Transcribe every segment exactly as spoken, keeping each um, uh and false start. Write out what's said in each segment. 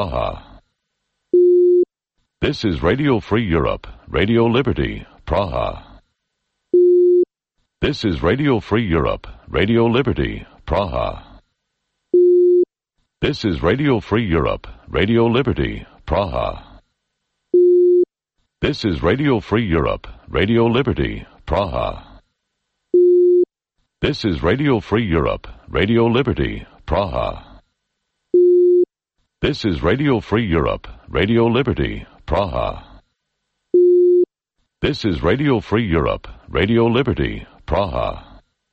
Praha. This is Radio Free Europe, Radio Liberty, Praha. This is Radio Free Europe, Radio Liberty, Praha. This is Radio Free Europe, Radio Liberty, Praha. This is Radio Free Europe, Radio Liberty, Praha. This is Radio Free Europe, Radio Liberty, Praha. This is Radio Free Europe, Radio Liberty, Praha. This is Radio Free Europe, Radio Liberty, Praha.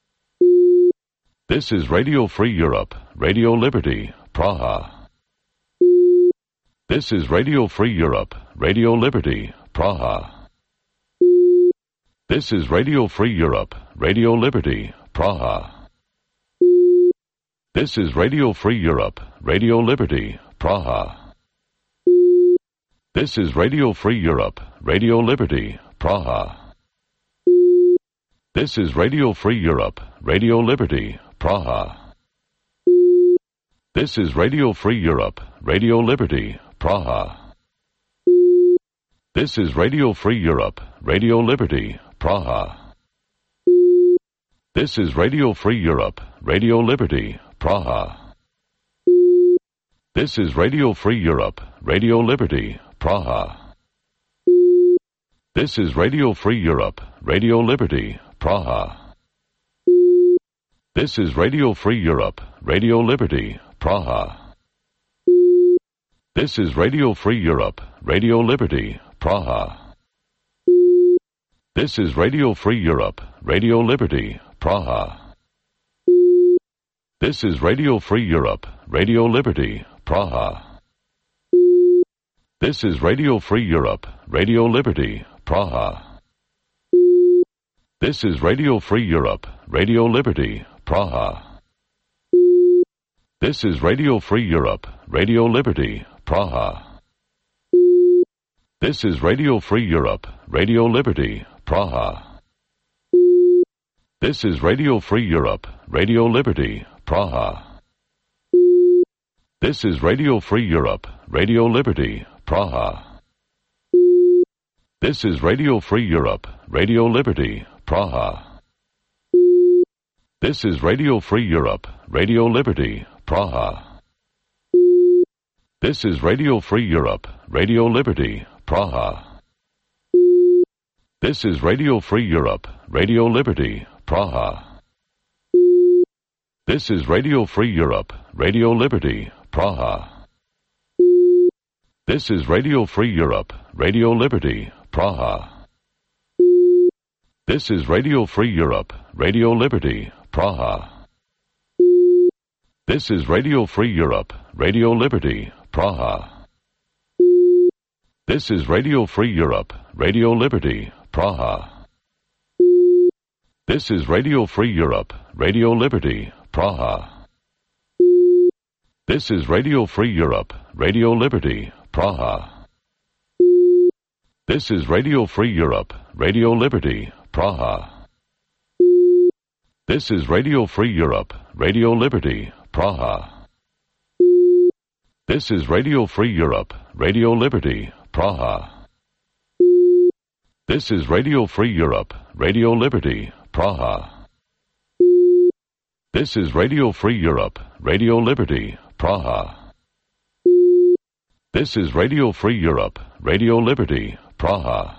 This is Radio Free Europe, Radio Liberty, Praha. This is Radio Free Europe, Radio Liberty, Praha. This is Radio Free Europe, Radio Liberty, Praha. This is Radio Free Europe, Radio Liberty, Praha. This is Radio Free Europe, Radio Liberty, Praha. This is Radio Free Europe, Radio Liberty, Praha. This is Radio Free Europe, Radio Liberty, Praha. This is Radio Free Europe, Radio Liberty, Praha. This is Radio Free Europe, Radio Liberty, Praha. This is Radio Free Europe, Radio Liberty, Praha. This is Radio Free Europe, Radio Liberty, Praha. This is Radio Free Europe, Radio Liberty, Praha. This is Radio Free Europe, Radio Liberty, Praha. This is Radio Free Europe, Radio Liberty, Praha. This is Radio Free Europe, Radio Liberty, Praha. This is Radio Free Europe, Radio Liberty, Praha. This is Radio Free Europe, Radio Liberty, Praha. This is Radio Free Europe, Radio Liberty, Praha. This is Radio Free Europe, Radio Liberty, Praha. This is Radio Free Europe, Radio Liberty, Praha. This is Radio Free Europe, Radio Liberty, Praha. This is Radio Free Europe, Radio Liberty, Praha. This is Radio Free Europe, Radio Liberty, Praha. This is Radio Free Europe, Radio Liberty, Praha. This is Radio Free Europe, Radio Liberty, Praha. This is Radio Free Europe, Radio Liberty, Praha. This is Radio Free Europe, Radio Liberty, Praha. This is Radio Free Europe, Radio Liberty, Praha. This is Radio Free Europe, Radio Liberty, Praha. This is Radio Free Europe, Radio Liberty, Praha. This is Radio Free Europe, Radio Liberty, Praha. This is Radio Free Europe, Radio Liberty, Praha. This is Radio Free Europe, Radio Liberty, Praha. This is Radio Free Europe, Radio Liberty, Praha. This is Radio Free Europe, Radio Liberty, Praha. This is Radio Free Europe, Radio Liberty, Praha. This is Radio Free Europe, Radio Liberty, Praha. This is Radio Free Europe, Radio Liberty, Praha.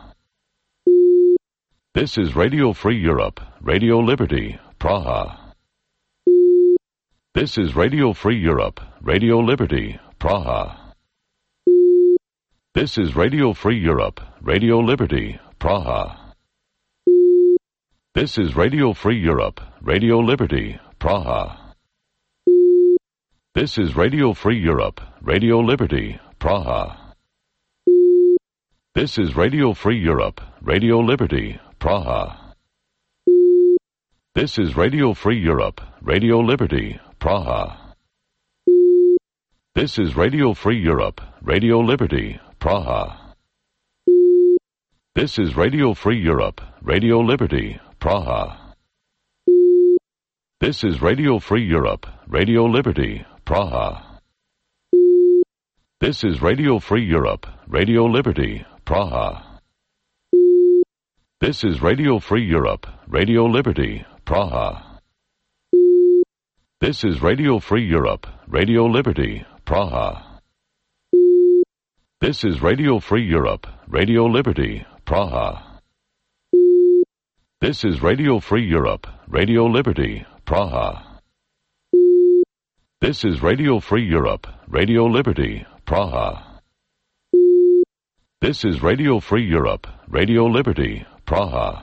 This is Radio Free Europe, Radio Liberty, Praha. This is Radio Free Europe, Radio Liberty, Praha. This is Radio Free Europe, Radio Liberty, Praha. This is Radio Free Europe, Radio Liberty, Praha. This is Radio Free Europe, Radio Liberty, Praha. This is Radio Free Europe, Radio Liberty, Praha. This is Radio Free Europe, Radio Liberty, Praha. This is Radio Free Europe, Radio Liberty, Praha. This is Radio Free Europe, Radio Liberty, Praha. This is Radio Free Europe, Radio Liberty, Praha. This is Radio Free Europe, Radio Liberty, Praha. This is Radio Free Europe, Radio Liberty, Praha. This is Radio Free Europe, Radio Liberty, Praha. This is Radio Free Europe, Radio Liberty, Praha. This is Radio Free Europe, Radio Liberty, Praha. This is Radio Free Europe, Radio Liberty, Praha. This is Radio Free Europe, Radio Liberty, Praha.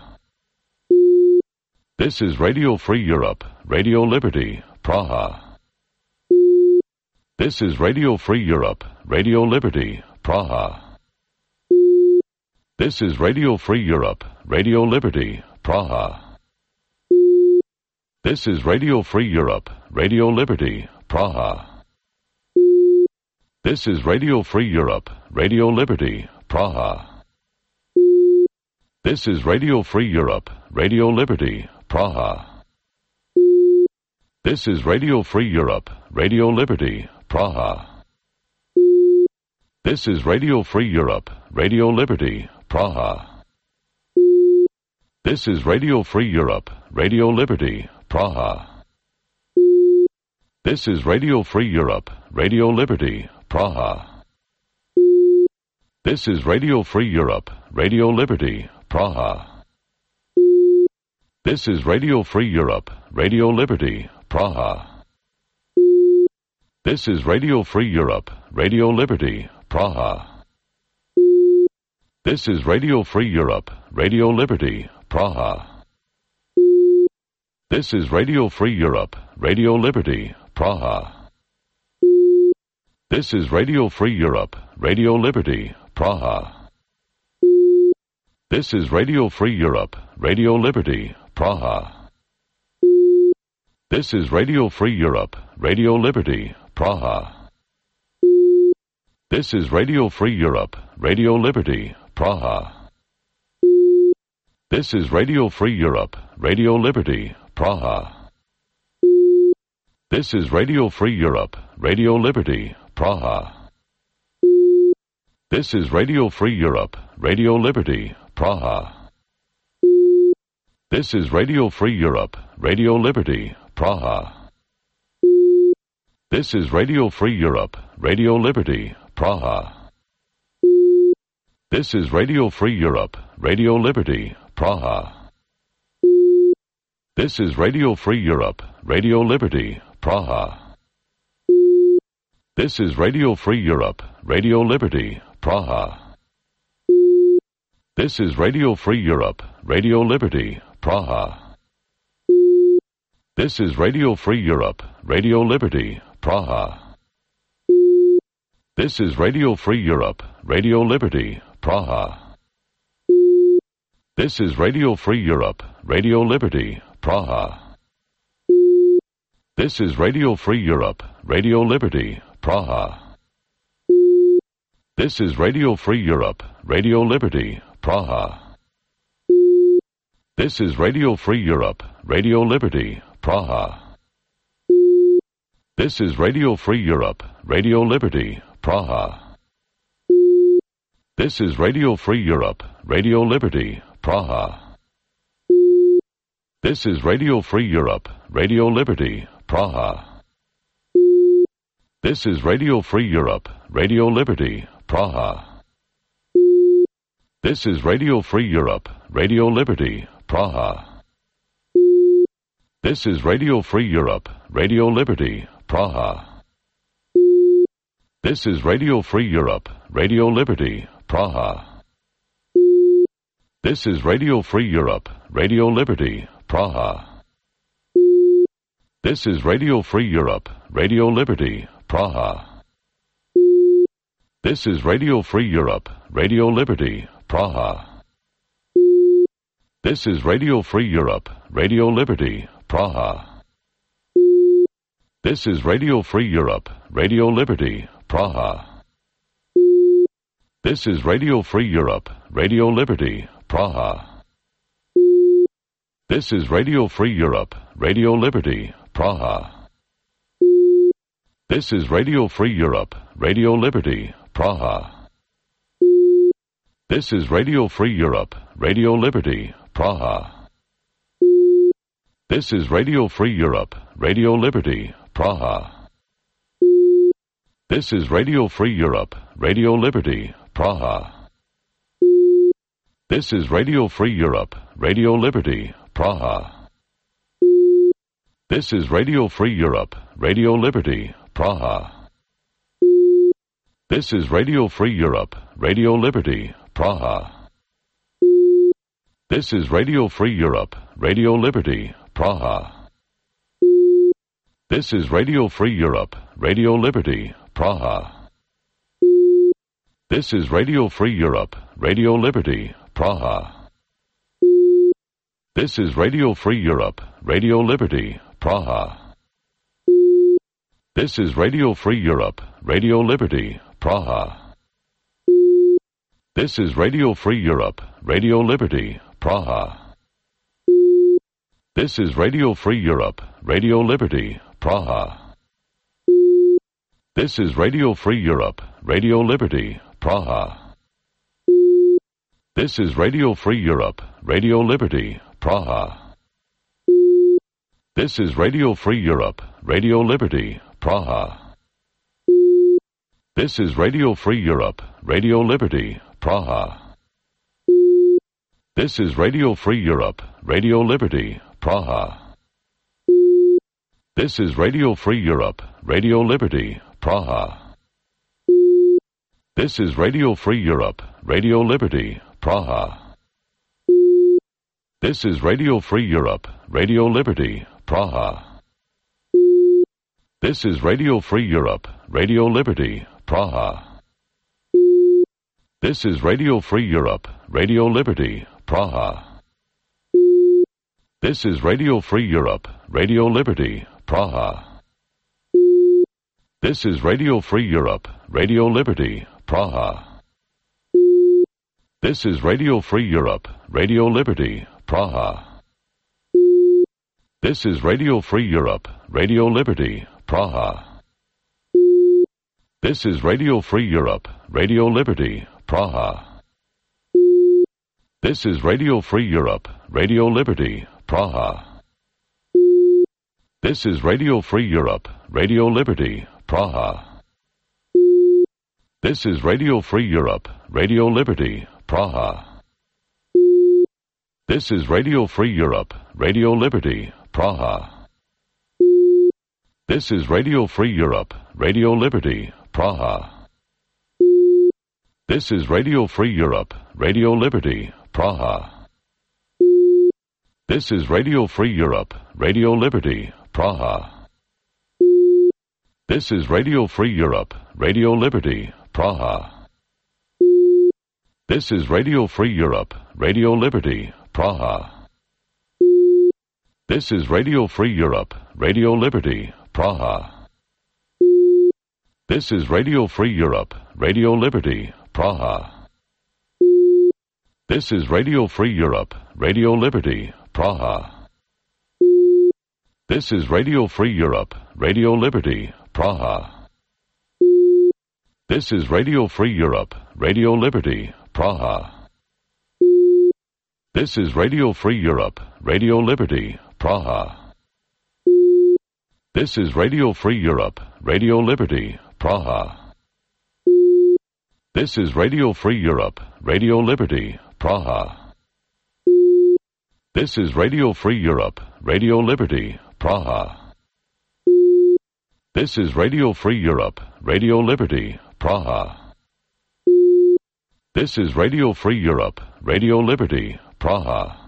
This is Radio Free Europe, Radio Liberty, Praha. This is Radio Free Europe, Radio Liberty, Praha. This is Radio Free Europe, Radio Liberty, Praha. This is Radio Free Europe, Radio Liberty, Praha. This is Radio Free Europe, Radio Liberty, Praha. This is Radio Free Europe, Radio Liberty, Praha. This is Radio Free Europe, Radio Liberty, Praha. This is Radio Free Europe, Radio Liberty, Praha. This is Radio Free Europe, Radio Liberty, Praha. This is Radio Free Europe, Radio Liberty, Praha. This is Radio Free Europe, Radio Liberty, Praha. This is Radio Free Europe, Radio Liberty, Praha. This is Radio Free Europe, Radio Liberty, Praha. This is Radio Free Europe, Radio Liberty, Praha. This is Radio Free Europe, Radio Liberty, Praha. This is Radio Free Europe, Radio Liberty, Praha. This is Radio Free Europe, Radio Liberty, Praha. This is Radio Free Europe, Radio Liberty, Praha. This is Radio Free Europe, Radio Liberty, Praha. This is Radio Free Europe, Radio Liberty, Praha. This is Radio Free Europe, Radio Liberty, Praha. This is Radio Free Europe, Radio Liberty, Praha. This is Radio Free Europe, Radio Liberty, Praha. This is Radio Free Europe, Radio Liberty, Praha. This is Radio Free Europe, Radio Liberty, Praha. This is Radio Free Europe, Radio Liberty, Praha. This is Radio Free Europe, Radio Liberty, Praha. This is Radio Free Europe, Radio Liberty, Praha. This is Radio Free Europe, Radio Liberty, Praha. This is Radio Free Europe, Radio Liberty, Praha. This is Radio Free Europe, Radio Liberty, Praha. This is Radio Free Europe, Radio Liberty, Praha. This is Radio Free Europe, Radio Liberty, Praha. This is Radio Free Europe, Radio Liberty, Praha. This is Radio Free Europe, Radio Liberty, Praha. This is Radio Free Europe, Radio Liberty, Praha. This is Radio Free Europe, Radio Liberty, Praha. This is Radio Free Europe, Radio Liberty, Praha. This is Radio Free Europe, Radio Liberty, Praha. This is Radio Free Europe, Radio Liberty, Praha. This is Radio Free Europe, Radio Liberty, Praha. This is Radio Free Europe, Radio Liberty, Praha. This is Radio Free Europe, Radio Liberty, Praha. This is Radio Free Europe, Radio Liberty, Praha. This is Radio Free Europe, Radio Liberty, Praha. This is Radio Free Europe, Radio Liberty, Praha. This is Radio Free Europe, Radio Liberty, Praha. This is Radio Free Europe, Radio Liberty, Praha. This is Radio Free Europe, Radio Liberty, Praha. This is Radio Free Europe, Radio Liberty, Praha. This is Radio Free Europe, Radio Liberty, Praha. This is Radio Free Europe, Radio Liberty, Praha. This is Radio Free Europe, Radio Liberty, Praha. This is Radio Free Europe, Radio Liberty, Praha. This is Radio Free Europe, Radio Liberty, Praha. This is Radio Free Europe, Radio Liberty, Praha. This is Radio Free Europe, Radio Liberty, Praha. This is Radio Free Europe, Radio Liberty, Praha. This is Radio Free Europe, Radio Liberty, Praha. This is Radio Free Europe, Radio Liberty, Praha. This is Radio Free Europe, Radio Liberty, Praha. This is Radio Free Europe, Radio Liberty, Praha. This is Radio Free Europe, Radio Liberty, Praha. This is Radio Free Europe, Radio Liberty, Praha. This is Radio Free Europe, Radio Liberty, Praha. This is Radio Free Europe, Radio Liberty, Praha. This is Radio Free Europe, Radio Liberty, Praha. This is Radio Free Europe, Radio Liberty, Praha. This is Radio Free Europe, Radio Liberty, Praha. This is Radio Free Europe, Radio Liberty, Praha. This is Radio Free Europe, Radio Liberty, Praha. This is Radio Free Europe, Radio Liberty, Praha. This is Radio Free Europe, Radio Liberty, Praha. This is Radio Free Europe, Radio Liberty, Praha. This is Radio Free Europe, Radio Liberty, Praha. This is Radio Free Europe, Radio Liberty, Praha. This is Radio Free Europe, Radio Liberty, Praha. This is Radio Free Europe, Radio Liberty, Praha. This is Radio Free Europe, Radio Liberty, Praha. This is Radio Free Europe, Radio Liberty, Praha. This is Radio Free Europe, Radio Liberty, Praha. This is Radio Free Europe, Radio Liberty, Praha. This is Radio Free Europe, Radio Liberty, Praha. This is Radio Free Europe, Radio Liberty, Praha. This is Radio Free Europe, Radio Liberty, Praha. This is Radio Free Europe, Radio Liberty, Praha. This is Radio Free Europe, Radio Liberty, Praha. This is Radio Free Europe, Radio Liberty, Praha. This is Radio Free Europe, Radio Liberty, Praha. This is Radio Free Europe, Radio Liberty, Praha. This is Radio Free Europe, Radio Liberty, Praha. This is Radio Free Europe, Radio Liberty, Praha. This is Radio Free Europe, Radio Liberty, Praha. This is Radio Free Europe, Radio Liberty, Praha. This is Radio Free Europe, Radio Liberty, Praha. This is Radio Free Europe, Radio Liberty, Praha. This is Radio Free Europe, Radio Liberty, Praha.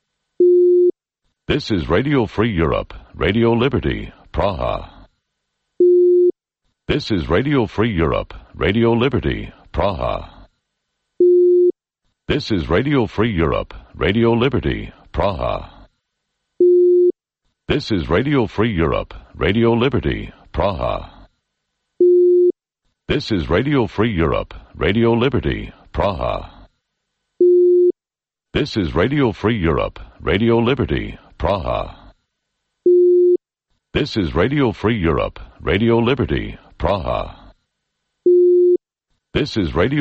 This is Radio Free Europe, Radio Liberty, Praha. This is Radio Free Europe, Radio Liberty, Praha. This is Radio Free Europe, Radio Liberty, Praha. This is Radio Free Europe, Radio Liberty, Praha. This is Radio Free Europe, Radio Liberty, Praha. This is Radio Free Europe, Radio Liberty, Praha. This is Radio Free Europe, Radio Liberty, Praha. This is Radio